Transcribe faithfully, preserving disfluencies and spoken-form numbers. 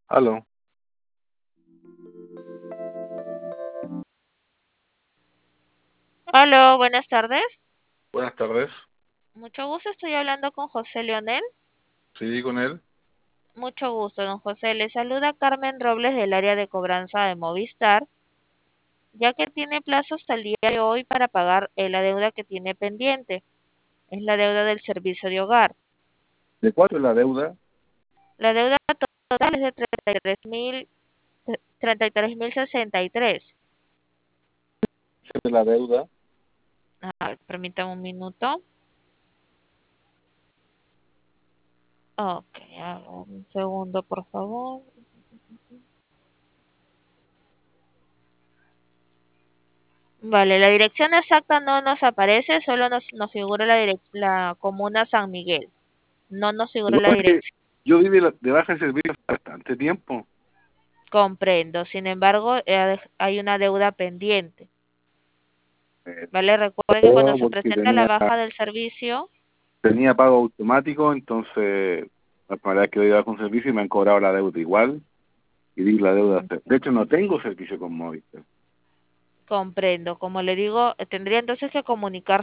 Aló, Hola, buenas tardes. buenas tardes. Mucho gusto, estoy hablando con José Leonel. Sí, con él. Mucho gusto, don José. Le saluda Carmen Robles del área de cobranza de Movistar, ya que tiene plazo hasta el día de hoy para pagar eh, la deuda que tiene pendiente. Es la deuda del servicio de hogar. ¿De cuánto es la deuda? La deuda total es de treinta y tres mil, treinta y tres mil sesenta y tres. De la deuda. A ver, permítame un minuto. Ok, a ver, un segundo, por favor. Vale, la dirección exacta no nos aparece, solo nos, nos figura la, direc- la comuna San Miguel. No nos Lo figura que la pasa es que dirección. yo viví la- de baja de servicio hace bastante tiempo. Comprendo. Sin embargo, eh, hay una deuda pendiente. Eh, Vale, recuerde que cuando todo se porque presenta la tenía, baja del servicio, tenía pago automático, entonces la primera vez que lo iba con servicio y me han cobrado la deuda igual y di la deuda. mm, De hecho, no tengo servicio con Movistar. comprendo. Como le digo, eh, tendría entonces que comunicarse